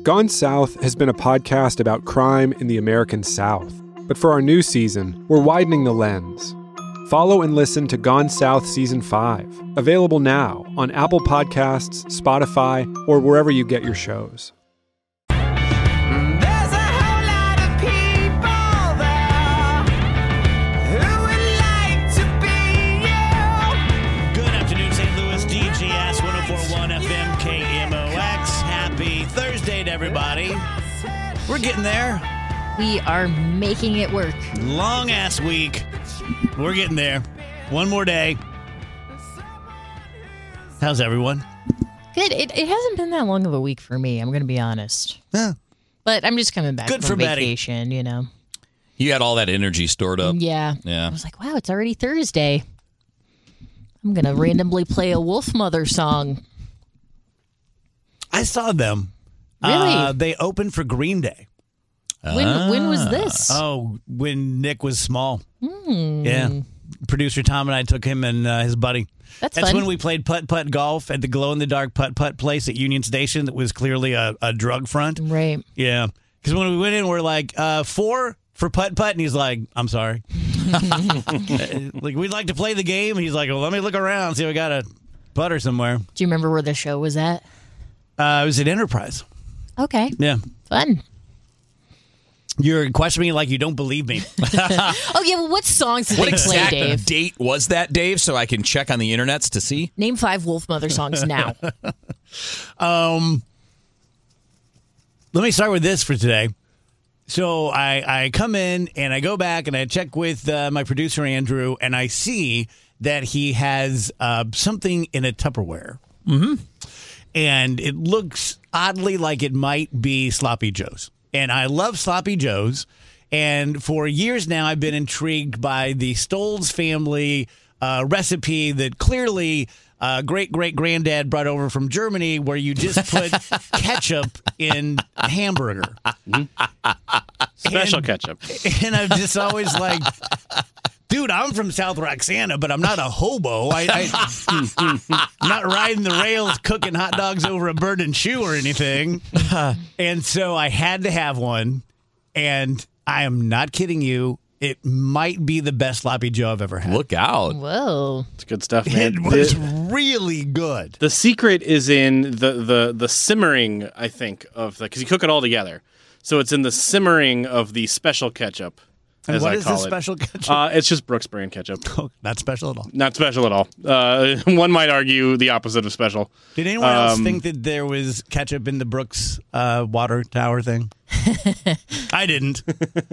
Gone South has been a podcast about crime in the American South. But for our new season, we're widening the lens. Follow and listen to Gone South Season 5, available now on Apple Podcasts, Spotify, or wherever you get your shows. Everybody, we're getting there. We are making it work. Long ass week. We're getting there. One more day. How's everyone? Good. It hasn't been that long of a week for me, I'm going to be honest. Yeah. But I'm just coming back Good from for vacation, you know. You had all that energy stored up. Yeah. Yeah. I was like, wow, it's already Thursday. I'm going to randomly play a Wolfmother song. I saw them. Really? They opened for Green Day. When was this? Oh, when Nick was small. Yeah. Producer Tom and I took him and his buddy. That's fun. when we played putt-putt golf at the glow-in-the-dark putt-putt place at Union Station that was clearly a drug front. Right. Yeah. Because when we went in, we're like, 4 for putt-putt? And he's like, I'm sorry. Like, we'd like to play the game. He's like, well, let me look around, see if we got a putter somewhere. Do you remember where the show was at? It was at Enterprise. Okay. Yeah. Fun. You're questioning me like you don't believe me. Oh, yeah. Well, what songs did What they play, exact Dave? date was that, Dave, so I can check on the internets to see? Name 5 Wolfmother songs now. Let me start with this for today. So I come in and I go back and I check with my producer, Andrew, and I see that he has something in a Tupperware. Mm-hmm. And it looks oddly like it might be Sloppy Joe's. And I love Sloppy Joe's. And for years now, I've been intrigued by the Stolz family recipe that clearly great-great-granddad brought over from Germany, where you just put ketchup in a hamburger. Special ketchup. And I'm just always like... Dude, I'm from South Roxana, but I'm not a hobo. I'm not riding the rails cooking hot dogs over a burning shoe or anything. And so I had to have one, and I am not kidding you. It might be the best Sloppy Joe I've ever had. Look out. Whoa. It's good stuff, man. It was really good. The secret is in the simmering, I think, of the, because you cook it all together. So it's in the simmering of the special ketchup. And as what I is call this it. special ketchup? It's just Brooks brand ketchup. Not special at all. Not special at all. One might argue the opposite of special. Did anyone else think that there was ketchup in the Brooks water tower thing? I didn't.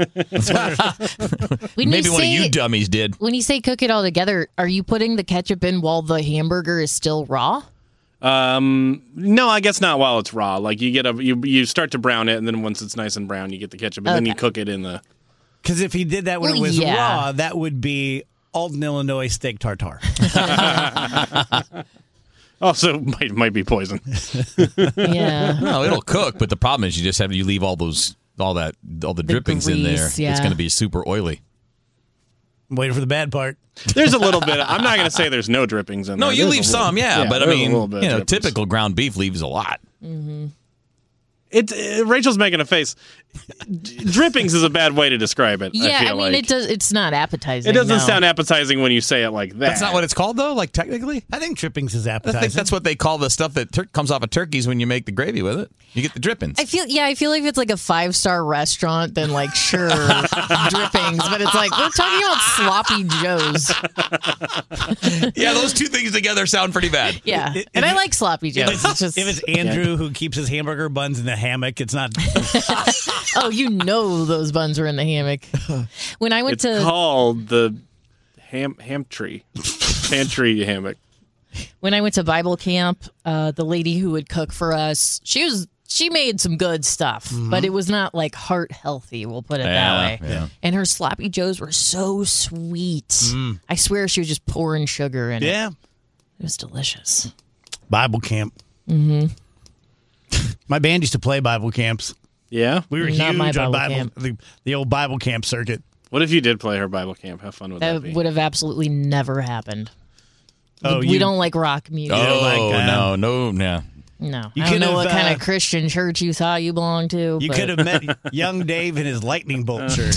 Maybe one of you dummies did. When you say cook it all together, are you putting the ketchup in while the hamburger is still raw? No, I guess not while it's raw. Like you start to brown it, and then once it's nice and brown, you get the ketchup, and then you cook it in the... Because if he did that when it was raw, that would be Alton, Illinois steak tartare. Also, might be poison. Yeah. No, it'll cook, but the problem is you leave all the drippings in there. grease, yeah. It's going to be super oily. I'm waiting for the bad part. There's a little bit. I'm not going to say there's no drippings in there. No, you There's leave a little- some, yeah, but I there's a mean, little bit of drippings. typical ground beef leaves a lot. Mm-hmm. Rachel's making a face. Drippings is a bad way to describe it. Yeah, I feel like. it does. It's not appetizing. It doesn't no. sound appetizing when you say it like that. That's not what it's called, though, like technically? I think drippings is I appetizing. think that's what they call the stuff that comes off of turkeys when you make the gravy with it. You get the drippings. I feel like if it's like a 5-star restaurant, then like sure drippings, but it's like we're talking about Sloppy Joe's. Yeah, those two things together sound pretty bad. Yeah, and I like Sloppy Joe's. It's just if it's Andrew who keeps his hamburger buns in the hammock, it's not. oh, you know those buns were in the hammock. When I went It's to called the pantry hammock. When I went to Bible camp, the lady who would cook for us, she made some good stuff, but it was not like heart healthy. We'll put it that way. Yeah. And her Sloppy Joes were so sweet. I swear she was just pouring sugar in it. Yeah. It was delicious. Bible camp. Mm-hmm. My band used to play Bible camps. Yeah? We were Not my huge on Bible Bible camp. the old Bible camp circuit. What if you did play her Bible camp? How fun would that That be? would have absolutely never happened. Oh, we don't like rock music. Oh, like that. no. No, You I don't could know what have, kind of Christian church you thought you belonged to. You but- could have met young Dave in his lightning bolt shirt.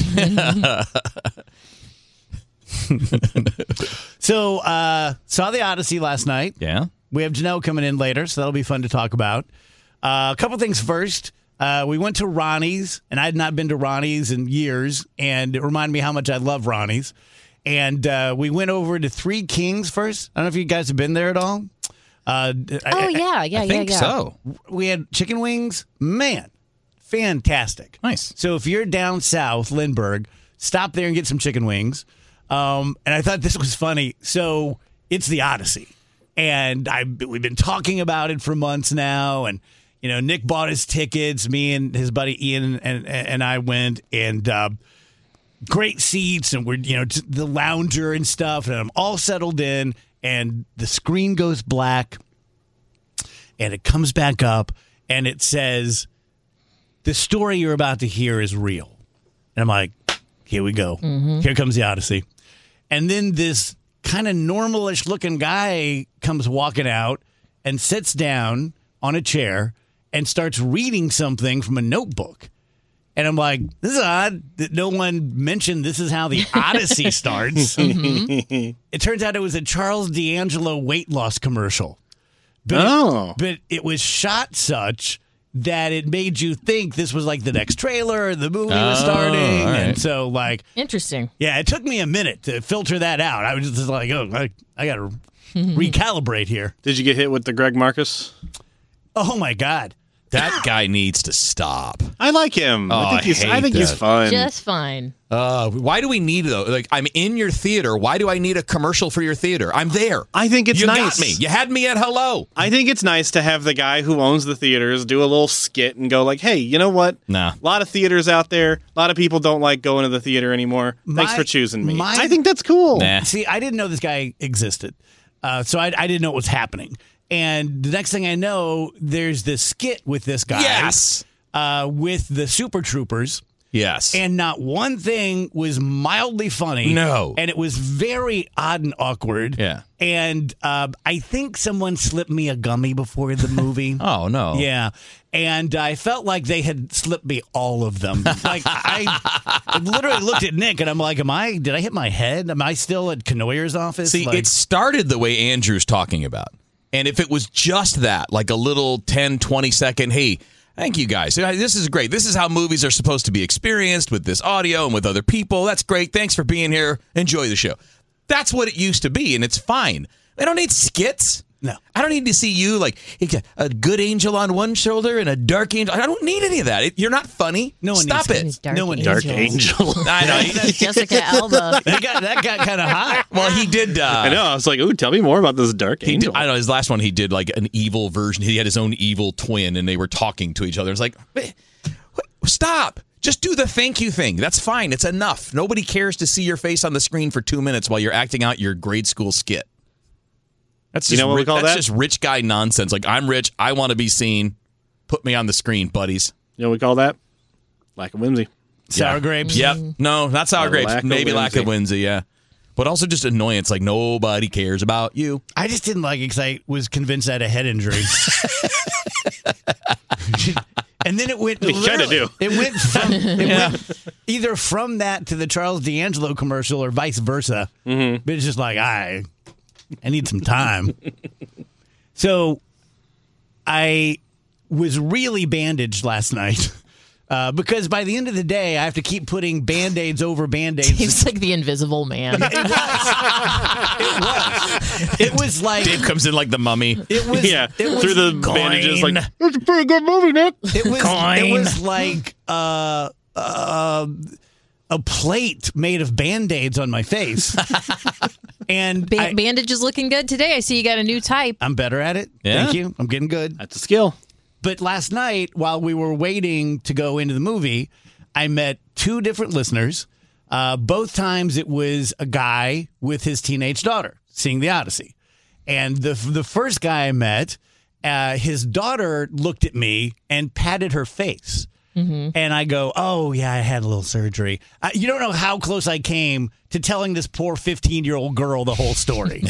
So, saw the Odyssey last night. Yeah. We have Janelle coming in later, so that'll be fun to talk about. A couple things first. We went to Ronnie's, and I had not been to Ronnie's in years, and it reminded me how much I love Ronnie's. And we went over to Three Kings first. I don't know if you guys have been there at all. yeah. I think so. We had chicken wings. Man, fantastic. Nice. So if you're down south, Lindbergh, stop there and get some chicken wings. And I thought this was funny. So it's the Odyssey. And we've been talking about it for months now. And, Nick bought his tickets. Me and his buddy Ian and I went. And great seats. And we're, the lounger and stuff. And I'm all settled in. And the screen goes black. And it comes back up. And it says, the story you're about to hear is real. And I'm like, here we go. Here comes the Odyssey. And then this kind of normalish looking guy comes walking out and sits down on a chair and starts reading something from a notebook. And I'm like, this is odd that no one mentioned this is how the Odyssey starts. It turns out it was a Charles D'Angelo weight loss commercial. But but it was shot such that it made you think this was like the next trailer, the movie was starting. all right. And so, Interesting. yeah, it took me a minute to filter that out. I was just like, I got to recalibrate here. Did you get hit with the Greg Marcus? Oh, my God. That guy needs to stop. I like him. Oh, I think I hate he's that. fun. Just fine. Why do we need, though? Like, I'm in your theater. Why do I need a commercial for your theater? I'm there. I think it's you nice. got me. You had me at hello. I think it's nice to have the guy who owns the theaters do a little skit and go like, hey, you know what? Nah. A lot of theaters out there. A lot of people don't like going to the theater anymore. Thanks My- for choosing me. my- I think that's cool. Nah. See, I didn't know this guy existed. So I didn't know what was happening. And the next thing I know, there's this skit with this guy. Yes. With the Super Troopers. Yes. And not one thing was mildly funny. No. And it was very odd and awkward. Yeah. And I think someone slipped me a gummy before the movie. Oh, no. Yeah. And I felt like they had slipped me all of them. Like, I literally looked at Nick and I'm like, did I hit my head? Am I still at Knoyer's office? See, Like, it started the way Andrew's talking about. And if it was just that, like a little 10, 20 second, hey, thank you guys. This is great. This is how movies are supposed to be experienced with this audio and with other people. That's great. Thanks for being here. Enjoy the show. That's what it used to be, and it's fine. I don't need skits. No. I don't need to see you like a good angel on one shoulder and a dark angel. I don't need any of that. You're not funny. No one Stop needs it. No one Dark Angel. I know. That's Jessica Alba. that got kind of hot. Well, he did. I know. I was like, ooh, tell me more about this Dark He Angel. did, I know his last one. He did like an evil version. He had his own evil twin, and they were talking to each other. It's like, wait, stop. Just do the thank you thing. That's fine. It's enough. Nobody cares to see your face on the screen for 2 minutes while you're acting out your grade school skit. That's just You know what we call that's that? just rich guy nonsense. Like, I'm rich. I want to be seen. Put me on the screen, buddies. You know what we call that? Lack of whimsy. Sour grapes. Yep. No, not sour grapes. lack of Maybe lack of whimsy. whimsy. Yeah. But also just annoyance. Like, nobody cares about you. I just didn't like it because I was convinced I had a head injury. And then it went. You kinda do. It went either from that to the Charles D'Angelo commercial or vice versa. Mm-hmm. But it's just like I need some time. So I was really bandaged last night. Because by the end of the day, I have to keep putting Band-Aids over Band-Aids. He's like the Invisible Man. It was like Dave comes in like the mummy. it was Yeah. it was Through the coin. bandages, like, that's a pretty good movie, Nick. It was like a plate made of Band-Aids on my face. And Bandage is looking good today. I see you got a new type. I'm better at it. Yeah. Thank you. I'm getting good. That's a skill. But last night, while we were waiting to go into the movie, I met two different listeners. Both times it was a guy with his teenage daughter seeing the Odyssey. And the first guy I met, his daughter looked at me and patted her face. And I go, oh, yeah, I had a little surgery. You don't know how close I came to telling this poor 15-year-old girl the whole story.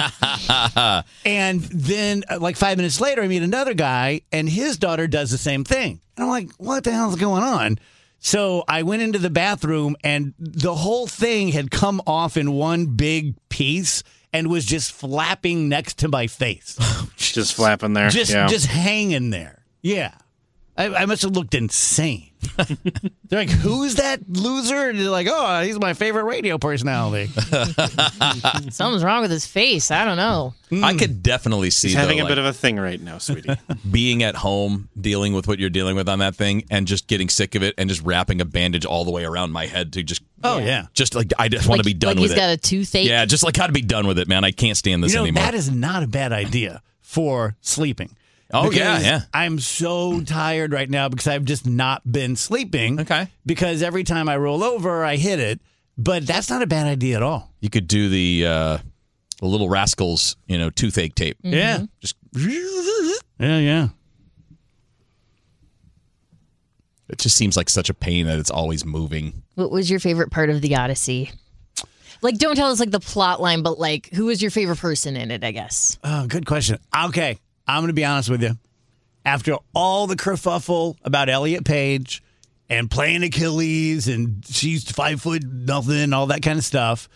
And then, like 5 minutes later, I meet another guy, and his daughter does the same thing. And I'm like, what the hell is going on? So I went into the bathroom, and the whole thing had come off in one big piece and was just flapping next to my face. Just flapping there. Just hanging there. Yeah. I must have looked insane. They're like, who's that loser? And they're like, oh, he's my favorite radio personality. Something's wrong with his face. I don't know. I could definitely see He's having though, a bit of a thing right now, sweetie. being at home, dealing with what you're dealing with on that thing, and just getting sick of it, and just wrapping a bandage all the way around my head to just. Oh, yeah. Just like, I just want to be done with it. He's got a toothache. Yeah, just like, got to be done with it, man. I can't stand this anymore. That is not a bad idea for sleeping. Oh, Because yeah. I'm so tired right now because I've just not been sleeping. Okay. Because every time I roll over, I hit it. But that's not a bad idea at all. You could do the Little Rascals, toothache tape. Yeah. Just. Yeah. It just seems like such a pain that it's always moving. What was your favorite part of the Odyssey? Like, don't tell us like the plot line, but like, who was your favorite person in it? I guess. Oh, good question. Okay. I'm going to be honest with you. After all the kerfuffle about Elliot Page and playing Achilles and she's 5 foot nothing, all that kind of stuff,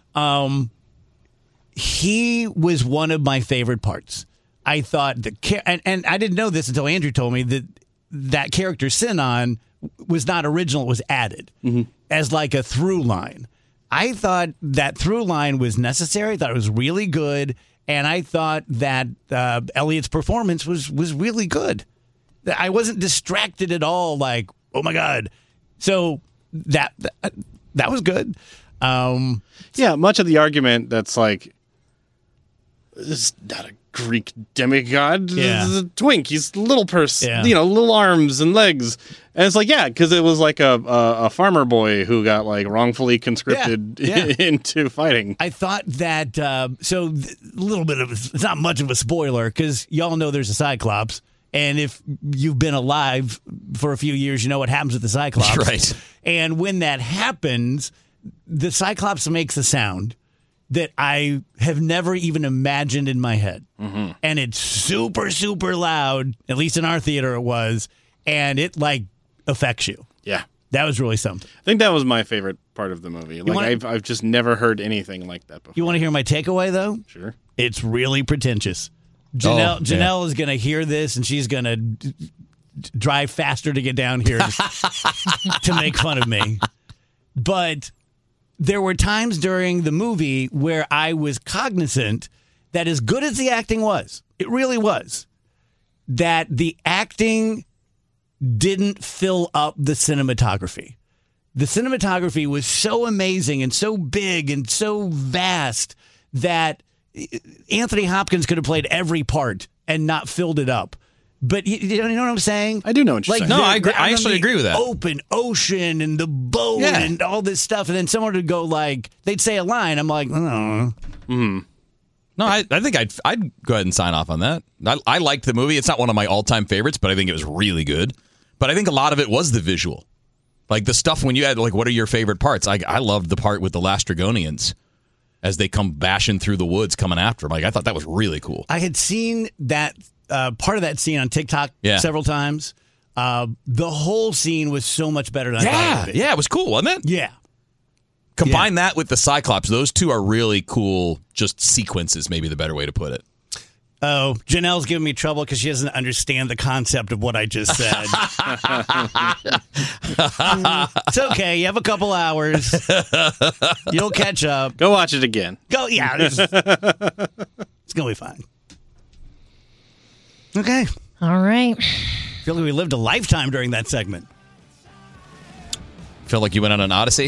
he was one of my favorite parts. I thought and I didn't know this until Andrew told me that character Sinon was not original; it was added as like a through line. I thought that through line was necessary. I thought it was really good. And I thought that Elliot's performance was really good. I wasn't distracted at all, like, oh, my God. So that was good. Yeah, much of the argument that's like, this is not a Greek demigod. Yeah. This is a twink. He's a little person, Yeah. Little arms and legs. And it's like, yeah, because it was like a farmer boy who got like wrongfully conscripted into fighting. I thought that, a little bit of, it's not much of a spoiler because y'all know there's a Cyclops. And if you've been alive for a few years, you know what happens with the Cyclops. Right. And when that happens, the Cyclops makes a sound that I have never even imagined in my head. Mm-hmm. And it's super, super loud, at least in our theater it was, and it, like, affects you. Yeah. That was really something. I think that was my favorite part of the movie. Like, I've just never heard anything like that before. You want to hear my takeaway, though? Sure. It's really pretentious. Janelle is going to hear this, and she's going to drive faster to get down here to make fun of me. But there were times during the movie where I was cognizant that as good as the acting was, it really was, that the acting didn't fill up the cinematography. The cinematography was so amazing and so big and so vast that Anthony Hopkins could have played every part and not filled it up. But you know what I'm saying? I do know what you're saying. No, I agree. I actually agree with that. Open ocean and the boat and all this stuff. And then someone would go like, they'd say a line. I'm like, oh. No, I think I'd go ahead and sign off on that. I liked the movie. It's not one of my all-time favorites, but I think it was really good. But I think a lot of it was the visual. Like the stuff when you had, like, what are your favorite parts? I loved the part with the Lastrygonians as they come bashing through the woods coming after him. Like, I thought that was really cool. I had seen that part of that scene on TikTok several times. The whole scene was so much better than I thought it would be. Yeah, it was cool, wasn't it? Yeah. Combine that with the Cyclops. Those two are really cool, just sequences, maybe the better way to put it. Oh, Janelle's giving me trouble because she doesn't understand the concept of what I just said. It's okay. You have a couple hours. You'll catch up. Go watch it again. Go. Yeah. It's going to be fine. Okay. All right. I feel like we lived a lifetime during that segment. Feel like you went on an odyssey?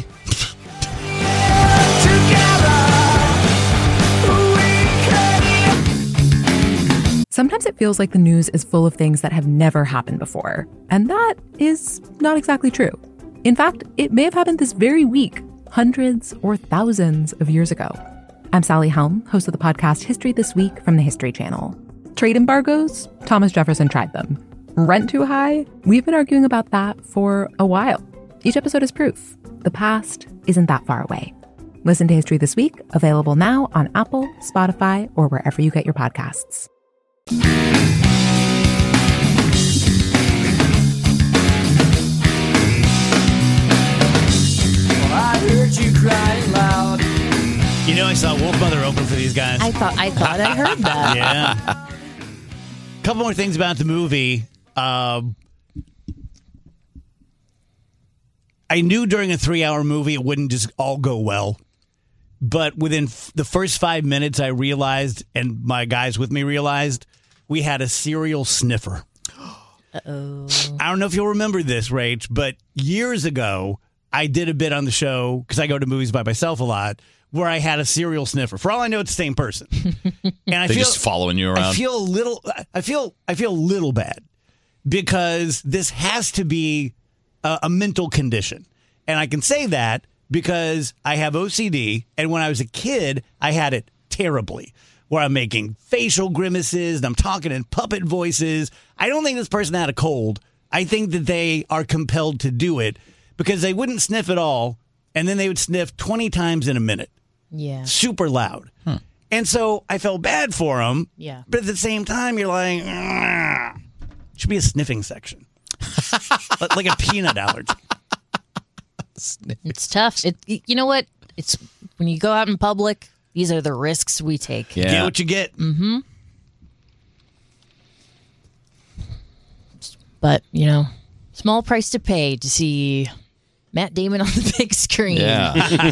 Sometimes it feels like the news is full of things that have never happened before. And that is not exactly true. In fact, it may have happened this very week, hundreds or thousands of years ago. I'm Sally Helm, host of the podcast History This Week from the History Channel. Trade embargoes? Thomas Jefferson tried them. Rent too high? We've been arguing about that for a while. Each episode is proof. The past isn't that far away. Listen to History This Week, available now on Apple, Spotify, or wherever you get your podcasts. I heard you crying loud. You know, I saw Wolfmother open for these guys. I thought I heard that. Yeah. Couple more things about the movie. I knew during a 3-hour movie it wouldn't just all go well. But within the first 5 minutes, I realized, and my guys with me realized, we had a serial sniffer. Uh-oh. I don't know if you'll remember this, Rach, but years ago, I did a bit on the show, because I go to movies by myself a lot, where I had a serial sniffer. For all I know, it's the same person. And I They're feel just following you around. I feel a little bad because this has to be a mental condition. And I can say that because I have OCD, and when I was a kid, I had it terribly, where I'm making facial grimaces and I'm talking in puppet voices. I don't think this person had a cold. I think that they are compelled to do it because they wouldn't sniff at all, and then they would sniff 20 times in a minute. Yeah. Super loud. And so I felt bad for them. Yeah. But at the same time, you're like, "Ugh." Should be a sniffing section. Like a peanut allergy. It's tough. You know what? It's when you go out in public, these are the risks we take. Yeah. Get what you get. Mm-hmm. But, you know, small price to pay to see Matt Damon on the big screen. Yeah.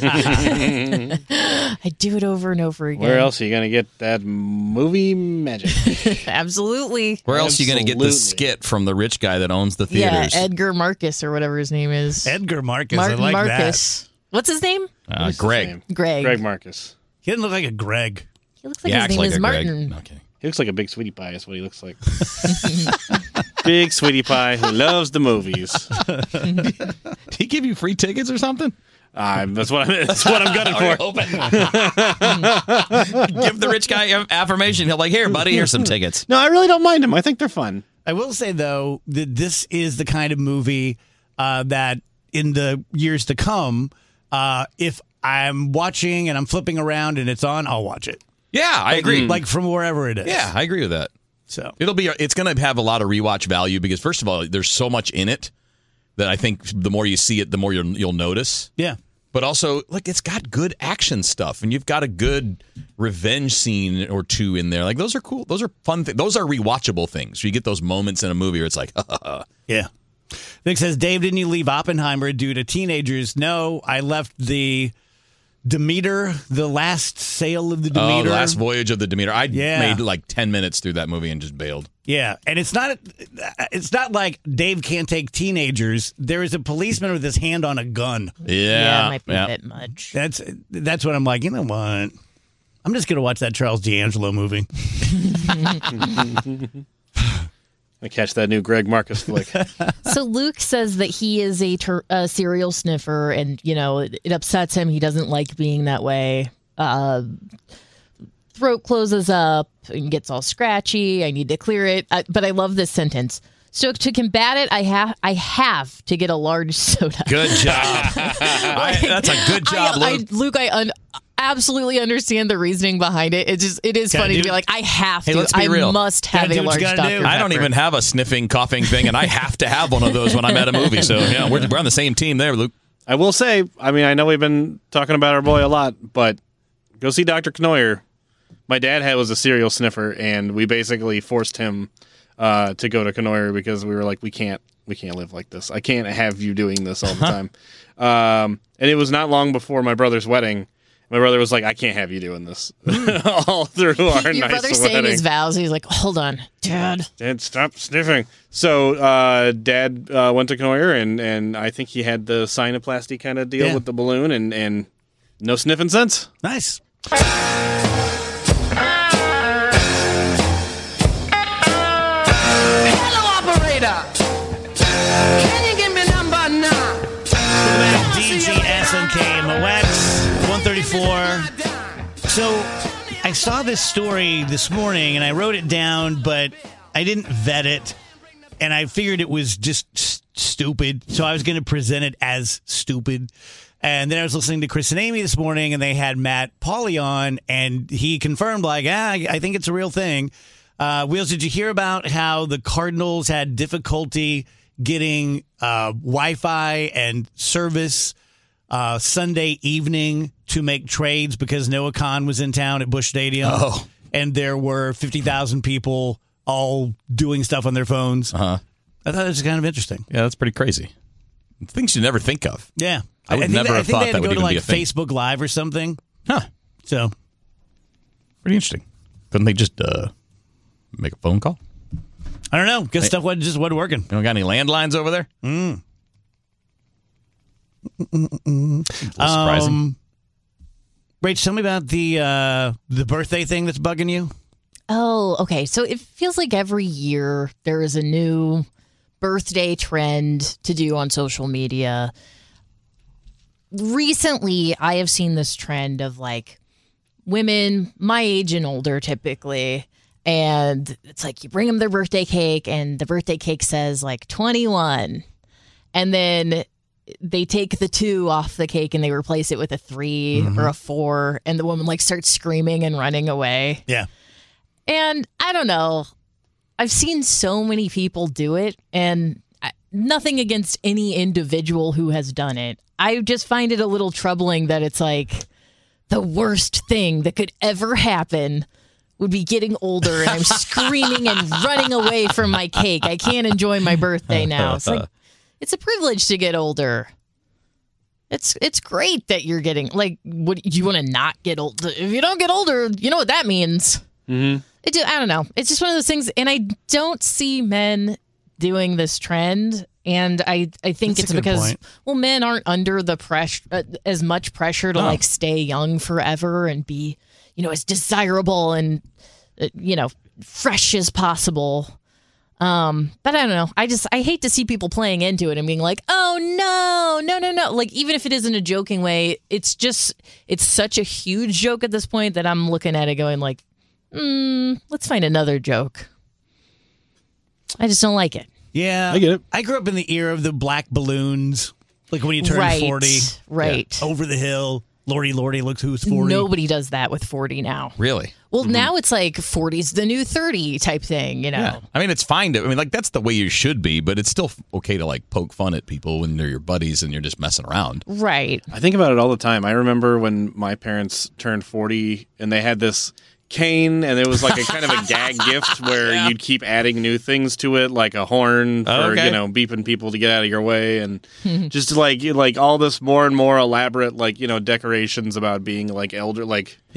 I do it over and over again. Where else are you going to get that movie magic? Absolutely. Where else are you going to get the Absolutely. skit from the rich guy that owns the Yeah, theaters? Edgar Marcus or whatever his name is. Edgar Marcus. Martin I like Marcus. What's his name? Greg. Greg. Greg Marcus. that. He didn't look like a Greg. He looks like He his acts name like is a Greg. Martin. Okay. He looks like a big sweetie pie is what he looks like. Big sweetie pie who loves the movies. Did he give you free tickets or something? That's what I'm gunning for. Give the rich guy affirmation. He'll like, here, buddy, here's some tickets. No, I really don't mind him. I think they're fun. I will say, though, that this is the kind of movie that in the years to come, if I'm watching and I'm flipping around and it's on, I'll watch it. Yeah, I agree. Like from wherever it is. Yeah, I agree with that. So It's going to have a lot of rewatch value because, first of all, there's so much in it that I think the more you see it, the more you'll notice. yeah. But also, like, it's got good action stuff, and you've got a good revenge scene or two in there. Like, those are cool. Those are fun. Those are rewatchable things. You get those moments in a movie where it's like, Yeah. Vic says, Dave, didn't you leave Oppenheimer due to teenagers? No, I left the Demeter, the last sail of the Demeter. the last voyage of the Demeter. I Yeah. made like 10 minutes through that movie and just bailed. Yeah, and it's not like Dave can't take teenagers. There is a policeman with his hand on a gun. Yeah, it might be a bit much. That's what I'm like, you know what? I'm just going to watch that Charles D'Angelo movie. I catch that new Greg Marcus flick. So Luke says that he is a serial sniffer, and you know it upsets him. He doesn't like being that way. Throat closes up and gets all scratchy. I need to clear it. But I love this sentence. So to combat it, I have to get a large soda. Good job. That's a good job, Luke. Luke, I absolutely understand the reasoning behind it. It is funny to be like, I have to. Hey, let's be real. I must have Gotta a do what large you gotta Dr. do. I don't Pepper. even have a sniffing, coughing thing, and I have to have one of those when I'm at a movie. So, yeah, we're on the same team there, Luke. I will say, I mean, I know we've been talking about our boy a lot, but go see Dr. Knoyer. My dad was a serial sniffer, and we basically forced him to go to Knoyer because we were like, we can't live like this. I can't have you doing this all the time. And it was not long before my brother's wedding. My brother was like, I can't have you doing this all through our Your nice brother's saying wedding. his vows. He's like, hold on, Dad. Dad, stop sniffing. So Dad went to Knoyer, and I think he had the sinoplasty kind of deal Yeah. with the balloon, and no sniffing since. Nice. Hello, operator. Can you give me number 9? DGSNK MOX 134. So I saw this story this morning and I wrote it down, but I didn't vet it. and I figured it was just stupid, so I was going to present it as stupid. And then I was listening to Chris and Amy this morning, and they had Matt Pauly on, and he confirmed, like, I think it's a real thing. Wheels, did you hear about how the Cardinals had difficulty getting Wi-Fi and service Sunday evening to make trades because Noah Khan was in town at Busch Stadium? Oh. And there were 50,000 people all doing stuff on their phones. Uh-huh. I thought it was kind of interesting. Yeah, that's pretty crazy. Things you never think of. Yeah. I would never have thought that would even be a thing. Facebook Live or something. Huh. So. Pretty interesting. Couldn't they just make a phone call? I don't know. Guess stuff wasn't working. You don't got any landlines over there? Mm. Surprising. Rach, tell me about the birthday thing that's bugging you. Oh, okay. So it feels like every year there is a new birthday trend to do on social media. Recently, I have seen this trend of like women my age and older typically. And it's like you bring them their birthday cake and the birthday cake says like 21. And then they take the 2 off the cake and they replace it with a 3 or a 4. And the woman like starts screaming and running away. Yeah. And I don't know. I've seen so many people do it, and nothing against any individual who has done it. I just find it a little troubling that it's like the worst thing that could ever happen would be getting older and I'm screaming and running away from my cake. I can't enjoy my birthday now. It's like, it's a privilege to get older. It's great that you're getting, like, what do you want to not get old? If you don't get older, you know what that means. Mm-hmm. I don't know. It's just one of those things, and I don't see men doing this trend, and I think it's because well, men aren't under the pressure as much pressure to like stay young forever and be, as desirable and fresh as possible. But I don't know. I hate to see people playing into it and being like, oh no. Like, even if it isn't a joking way, it's such a huge joke at this point that I'm looking at it going like, let's find another joke. I just don't like it. Yeah. I get it. I grew up in the era of the black balloons. Like when you turn 40. Right. Yeah. Over the hill. Lordy, look who's 40. Nobody does that with 40 now. Really? Well, now it's like 40's the new 30 type thing, Yeah. I mean, it's fine to, that's the way you should be, but it's still okay to like poke fun at people when they're your buddies and you're just messing around. Right. I think about it all the time. I remember when my parents turned 40 and they had this cane, and it was like a kind of a gag gift where you'd keep adding new things to it, like a horn for beeping people to get out of your way, and just like all this more and more elaborate decorations about being like elder,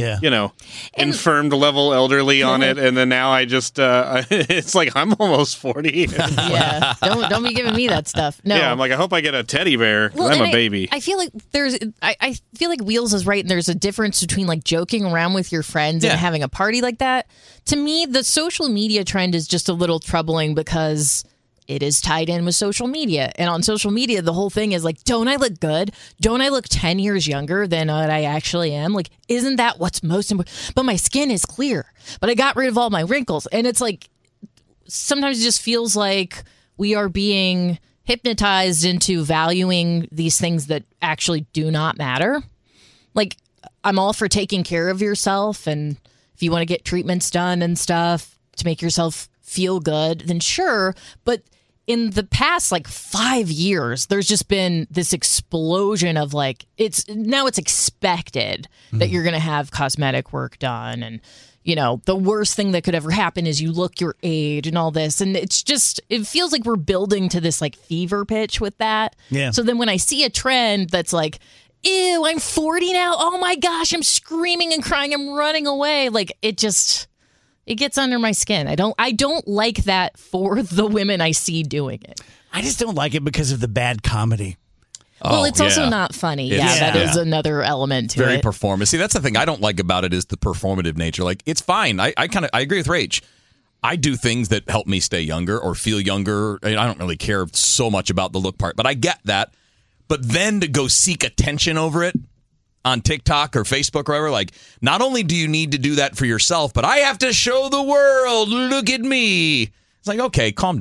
infirmed level elderly on it. And then now I just it's like I'm almost 40. Yeah, don't be giving me that stuff. No. Yeah, I'm like, I hope I get a teddy bear. Well, I'm a baby. I feel like I feel like Wheels is right, and there's a difference between like joking around with your friends and having a party like that. To me, the social media trend is just a little troubling because it is tied in with social media. And on social media, the whole thing is like, don't I look good? Don't I look 10 years younger than what I actually am? Like, isn't that what's most important? But my skin is clear, but I got rid of all my wrinkles. And it's like, sometimes it just feels like we are being hypnotized into valuing these things that actually do not matter. Like, I'm all for taking care of yourself, and if you want to get treatments done and stuff to make yourself feel good, then sure. But in the past, 5 years, there's just been this explosion of it's expected that you're going to have cosmetic work done. And, the worst thing that could ever happen is you look your age and all this. And it feels like we're building to this fever pitch with that. Yeah. So then when I see a trend that's like, ew, I'm 40 now. Oh my gosh, I'm screaming and crying. I'm running away. It gets under my skin. I don't like that for the women I see doing it. I just don't like it because of the bad comedy. Well, it's also not funny. That is another element to it. Very performance. See, that's the thing I don't like about it is the performative nature. It's fine. I agree with Rach. I do things that help me stay younger or feel younger. I don't really care so much about the look part, but I get that. But then to go seek attention over it on TikTok or Facebook or wherever, not only do you need to do that for yourself, but I have to show the world, look at me. It's like, okay, calm down.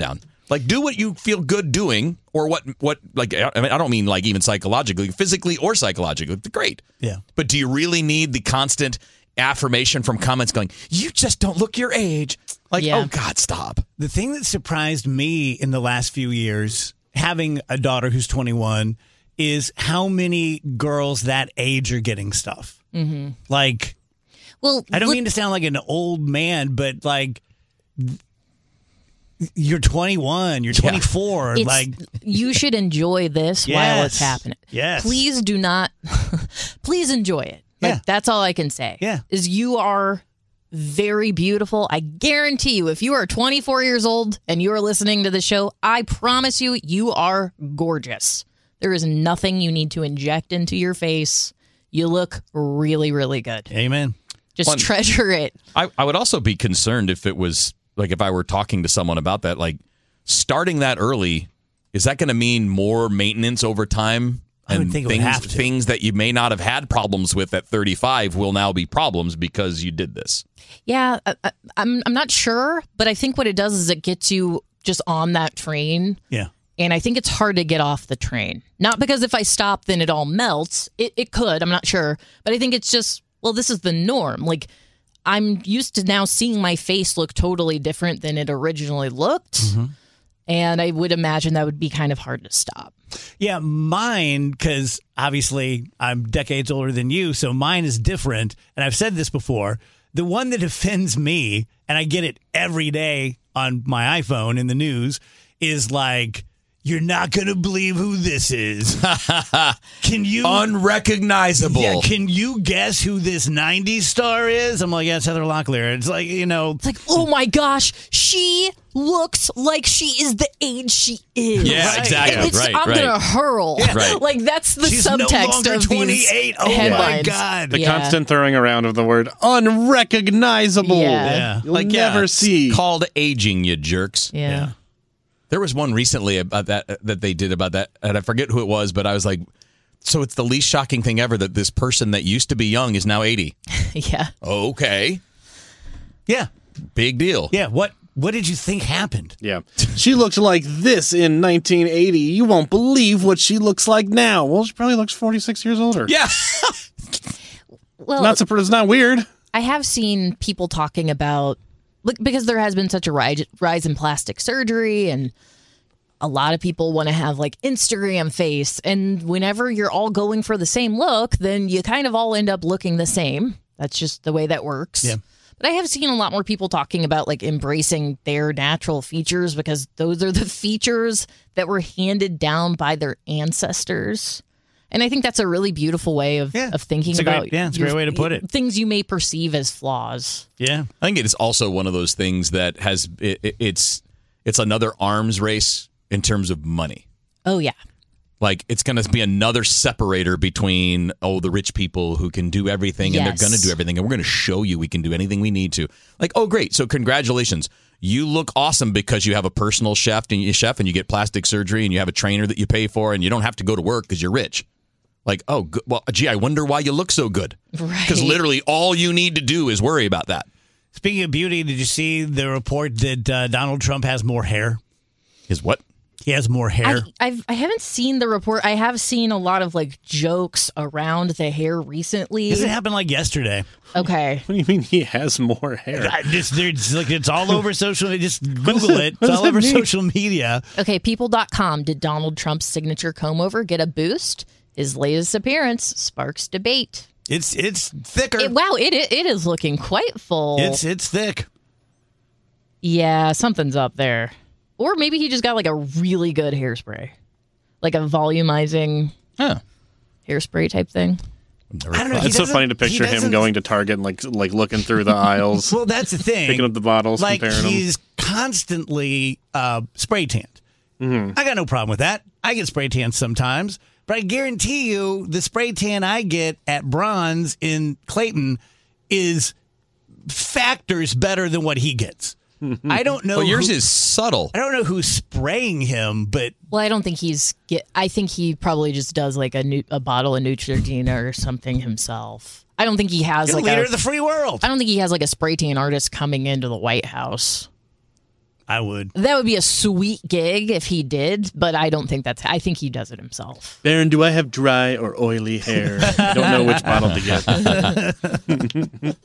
Like, do what you feel good doing, or what like, I mean, I don't mean like even psychologically, physically or psychologically. Great. Yeah. But do you really need the constant affirmation from comments going, you just don't look your age? Like, Yeah. oh, God, stop. The thing that surprised me in the last few years, having a daughter who's 21, is how many girls that age are getting stuff. Mm-hmm. Like, Well, I don't mean to sound like an old man, but like, you're 21, you're 24. it's, Like, you should enjoy this while it's Yes. happening. Yes. Please do not. Please enjoy it. Like, Yeah. that's all I can say. Yeah. Is you are very beautiful. I guarantee you, if you are 24 years old and you are listening to the show, I promise you, you are gorgeous. There is nothing you need to inject into your face. You look really, really good. amen. Just treasure it. I would also be concerned if it was, like, if I were talking to someone about that, like, starting that early, is that going to mean more maintenance over time? I would And think it would things, have to. things that you may not have had problems with at 35 will now be problems because you did this. Yeah, I'm not sure, but I think what it does is it gets you just on that train. Yeah. And I think it's hard to get off the train. Not because if I stop, then it all melts. It could, I'm not sure. But I think it's just, well, this is the norm. Like, I'm used to now seeing my face look totally different than it originally looked. And I would imagine that would be kind of hard to stop. Yeah, mine, because obviously I'm decades older than you, so mine is different. And I've said this before. The one that offends me, and I get it every day on my iPhone in the news, is like, you're not going to believe who this is. Can you... Unrecognizable. Yeah, can you guess who this 90s star is? I'm like, yeah, it's Heather Locklear. It's like, you know... It's like, oh my gosh, she looks like she is the age she is. Yeah, Right. exactly. It's, Right, I'm right. gonna hurl. Right. Like, that's the She's no subtext longer of 28. these Oh, my headlines. God. The Yeah. constant throwing around of the word unrecognizable. Yeah. You'll never it's see. called aging, you jerks. Yeah. There was one recently about that they did about that, and I forget who it was, but I was like, so it's the least shocking thing ever that this person that used to be young is now 80. Yeah. Okay. Yeah. Big deal. Yeah. What did you think happened? Yeah. She looked like this in 1980. You won't believe what she looks like now. Well, she probably looks 46 years older. Yeah. Well, It's not weird. I have seen people talking about, like, because there has been such a rise in plastic surgery, and a lot of people want to have like Instagram face. And whenever you're all going for the same look, then you kind of all end up looking the same. That's just the way that works. Yeah. But I have seen a lot more people talking about like embracing their natural features, because those are the features that were handed down by their ancestors. And I think that's a really beautiful way of thinking It's a about great- yeah, it's a great way to put it. things you may perceive as flaws. Yeah. I think it is also one of those things that has it's another arms race in terms of money. Oh, yeah. Like, it's going to be another separator between, the rich people who can do everything and Yes. they're going to do everything. And we're going to show you we can do anything we need to. Like, oh, great. So congratulations. You look awesome because you have a personal chef and you get plastic surgery and you have a trainer that you pay for and you don't have to go to work because you're rich. Like, oh, good. Well, gee, I wonder why you look so good. Right. Because literally all you need to do is worry about that. Speaking of beauty, did you see the report that Donald Trump has more hair? Is what? He has more hair. I haven't seen the report. I have seen a lot of like jokes around the hair recently. This happened like yesterday. Okay. What do you mean he has more hair? It's all over social media. Just Google it. It's does all that over mean? social media. Okay, people.com. Did Donald Trump's signature comb over get a boost? His latest appearance sparks debate. It's thicker. It is looking quite full. It's thick. Yeah, something's up there. Or maybe he just got like a really good hairspray. Like a volumizing hairspray type thing. I don't know. It's so funny to picture him going to Target and like looking through the aisles, Well, that's the thing. picking up the bottles, Like, comparing them. he's constantly spray tanned. I got no problem with that. I get spray tanned sometimes. But I guarantee you the spray tan I get at Bronze in Clayton is factors better than what he gets. I don't know. Well, yours is subtle. I don't know who's spraying him, but Well, I don't think I think he probably just does like a bottle of Neutrogena or something himself. I don't think he has he's the like leader a of the free world. I don't think he has like a spray tan artist coming into the White House. I would. That would be a sweet gig if he did, but I don't think I think he does it himself. Baron, do I have dry or oily hair? I don't know which bottle to get.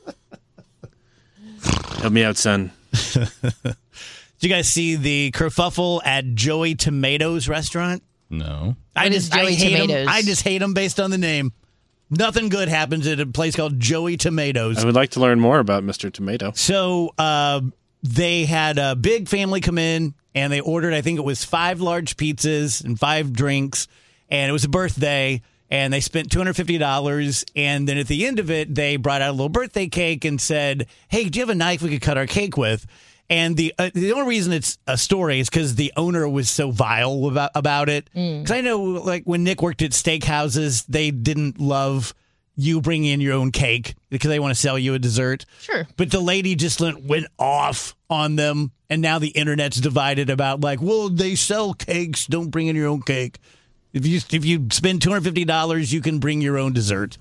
Help me out, son. Did you guys see the kerfuffle at Joey Tomatoes restaurant? No. I What is Joey hate 'em. Tomatoes? I just hate them based on the name. Nothing good happens at a place called Joey Tomatoes. I would like to learn more about Mr. Tomato. So they had a big family come in, and they ordered, I think it was 5 large pizzas and 5 drinks, and it was a birthday, and they spent $250, and then at the end of it, they brought out a little birthday cake and said, hey, do you have a knife we could cut our cake with? And the only reason it's a story is because the owner was so vile about it. Because I know, like, when Nick worked at steakhouses, they didn't love you bring in your own cake because they want to sell you a dessert. Sure. But the lady just went off on them, and now the internet's divided about, like, well, they sell cakes, don't bring in your own cake. If you spend $250, you can bring your own dessert.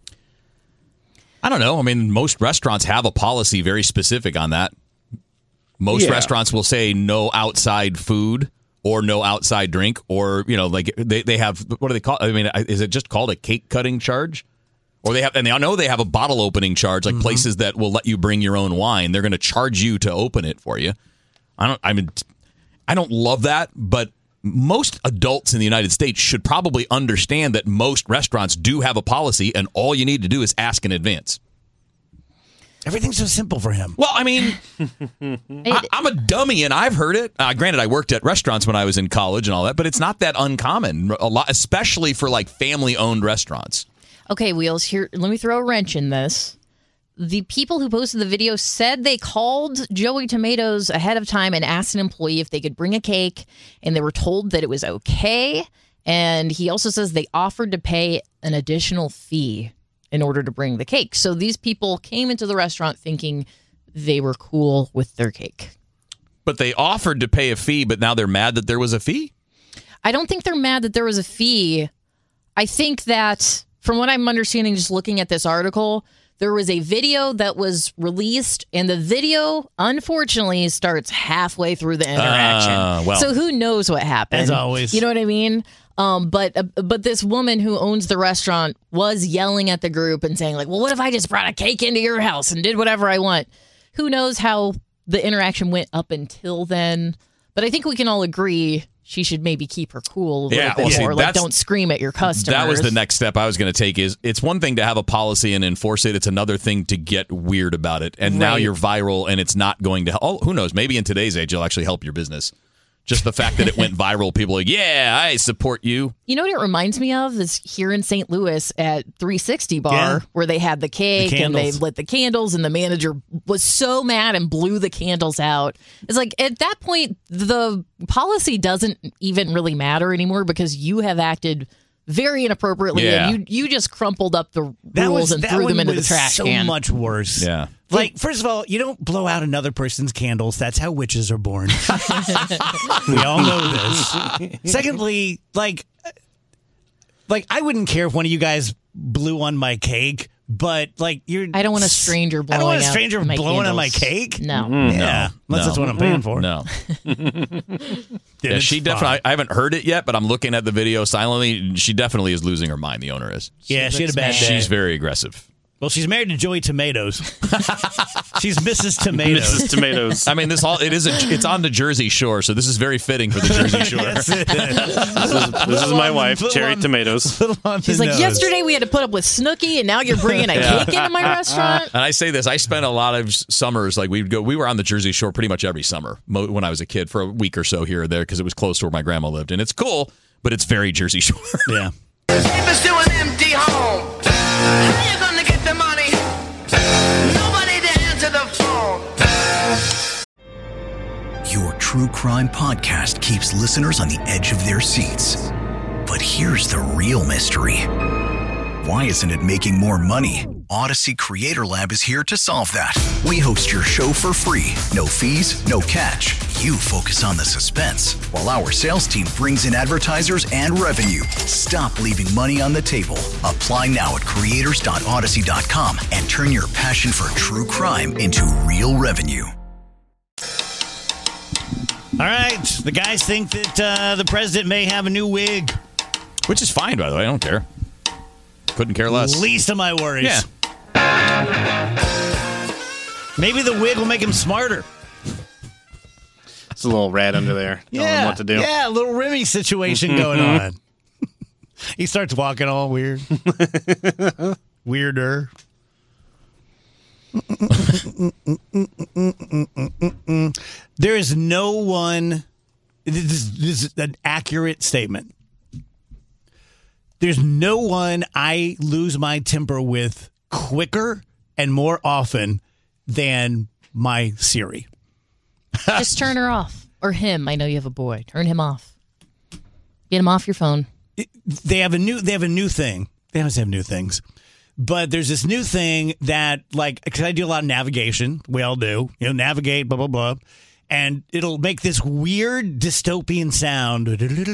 I don't know. I mean, most restaurants have a policy very specific on that. Most restaurants will say no outside food or no outside drink, or, you know, like they have, what do they call it? I mean, is it just called a cake cutting charge? Or they have, and I know they have a bottle opening charge, like places that will let you bring your own wine. They're going to charge you to open it for you. I don't love that, but most adults in the United States should probably understand that most restaurants do have a policy, and all you need to do is ask in advance. Everything's so simple for him. Well, I mean, I'm a dummy, and I've heard it. Granted, I worked at restaurants when I was in college and all that, but it's not that uncommon, a lot, especially for like family-owned restaurants. Okay, Wheels, here, let me throw a wrench in this. The people who posted the video said they called Joey Tomatoes ahead of time and asked an employee if they could bring a cake, and they were told that it was okay. And he also says they offered to pay an additional fee in order to bring the cake. So these people came into the restaurant thinking they were cool with their cake. But they offered to pay a fee, but now they're mad that there was a fee? I don't think they're mad that there was a fee. I think that, from what I'm understanding, just looking at this article, there was a video that was released, and the video, unfortunately, starts halfway through the interaction. Well. So who knows what happened? As always. You know what I mean? But this woman who owns the restaurant was yelling at the group and saying, like, well, what if I just brought a cake into your house and did whatever I want? Who knows how the interaction went up until then? But I think we can all agree she should maybe keep her cool a little bit more. Like, don't scream at your customers. That was the next step I was going to take. Is it's one thing to have a policy and enforce it. It's another thing to get weird about it. And now you're viral, and it's not going to help. Oh, who knows? Maybe in today's age, it'll actually help your business. Just the fact that it went viral, people are like, yeah, I support you. You know what it reminds me of is here in St. Louis at 360 Bar, where they had the cake and they lit the candles, and the manager was so mad and blew the candles out. It's like, at that point, the policy doesn't even really matter anymore because you have acted very inappropriately, and you just crumpled up the rules and threw them into the trash can. So much worse. Yeah. Like, first of all, you don't blow out another person's candles. That's how witches are born. We all know this. Secondly, like I wouldn't care if one of you guys blew on my cake, but like I don't want a stranger blowing. I don't want a stranger blowing candles on my cake. No. Yeah, unless that's what I'm paying for. No. Yeah, she definitely. I haven't heard it yet, but I'm looking at the video silently. She definitely is losing her mind. The owner is. Yeah, she had a bad day. She's very aggressive. Well, she's married to Joey Tomatoes. She's Mrs. Tomatoes. Mrs. Tomatoes. I mean, it's on the Jersey Shore, so this is very fitting for the Jersey Shore. Yes, it is. This is my wife, Cherry Tomatoes. She's like, yesterday we had to put up with Snooki, and now you're bringing a cake into my restaurant. And I say this, I spent a lot of summers, like we were on the Jersey Shore pretty much every summer when I was a kid for a week or so here or there because it was close to where my grandma lived. And it's cool, but it's very Jersey Shore. Yeah. Neighbors to an empty home. How you gonna get the money? Nobody to answer the phone. Your true crime podcast keeps listeners on the edge of their seats. But here's the real mystery. Why isn't it making more money? Odyssey Creator Lab is here to solve that. We host your show for free. No fees, no catch. You focus on the suspense, while our sales team brings in advertisers and revenue. Stop leaving money on the table. Apply now at creators.odyssey.com and turn your passion for true crime into real revenue. right. The guys think that the president may have a new wig. Which is fine, by the way. I don't care. Couldn't care less. Least of my worries. Yeah. Maybe the wig will make him smarter. It's a little rat under there. Telling him what to do. Yeah, a little Remy situation going on. He starts walking all weird. Weirder. There is no one. This is an accurate statement. There's no one I lose my temper with quicker and more often than my Siri. Just turn her off. Or him. I know you have a boy. Turn him off. Get him off your phone. They have a new thing. They always have new things. But there's this new thing that, like, because I do a lot of navigation. We all do. Navigate, blah, blah, blah. And it'll make this weird dystopian sound.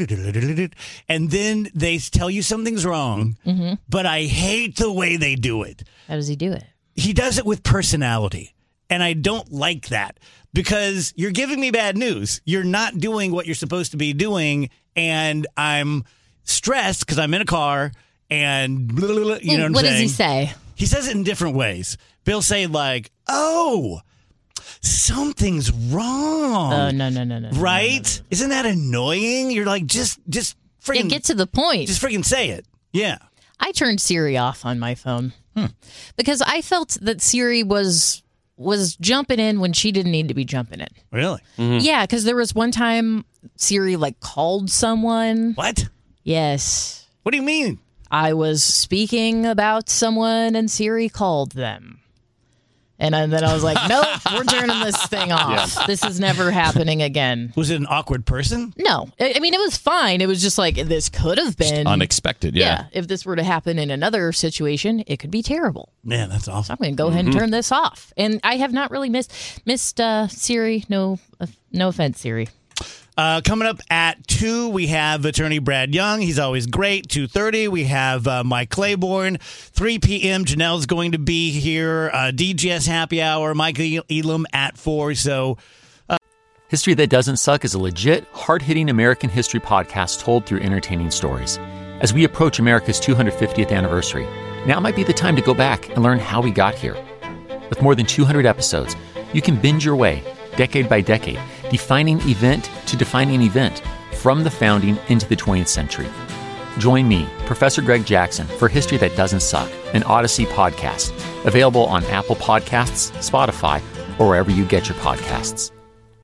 And then they tell you something's wrong. Mm-hmm. But I hate the way they do it. How does he do it? He does it with personality. And I don't like that because you're giving me bad news. You're not doing what you're supposed to be doing. And I'm stressed because I'm in a car and you know what I'm saying? What does he say? He says it in different ways. He'll say like, oh, something's wrong. Oh, no. Right? No. Isn't that annoying? You're like, just freaking. Get to the point. Just freaking say it. Yeah. I turned Siri off on my phone because I felt that Siri was jumping in when she didn't need to be jumping in. Really? Mm-hmm. Yeah, because there was one time Siri called someone. What? Yes. What do you mean? I was speaking about someone and Siri called them. And then I was like, nope, we're turning this thing off. Yeah. This is never happening again. Was it an awkward person? No. I mean, it was fine. It was just like, this could have been. Just unexpected, yeah. If this were to happen in another situation, it could be terrible. Man, that's awesome. So I'm going to go ahead and turn this off. And I have not really missed Siri. No offense, Siri. Coming up at 2, we have attorney Brad Young. He's always great. 2:30, we have Mike Claiborne. 3 p.m., Janelle's going to be here. DGS Happy Hour, Mike Elam at 4. So, History That Doesn't Suck is a legit, hard-hitting American history podcast told through entertaining stories. As we approach America's 250th anniversary, now might be the time to go back and learn how we got here. With more than 200 episodes, you can binge your way, decade by decade, defining event to defining event, from the founding into the 20th century. Join me, Professor Greg Jackson, for History That Doesn't Suck, an Odyssey podcast, available on Apple Podcasts, Spotify, or wherever you get your podcasts.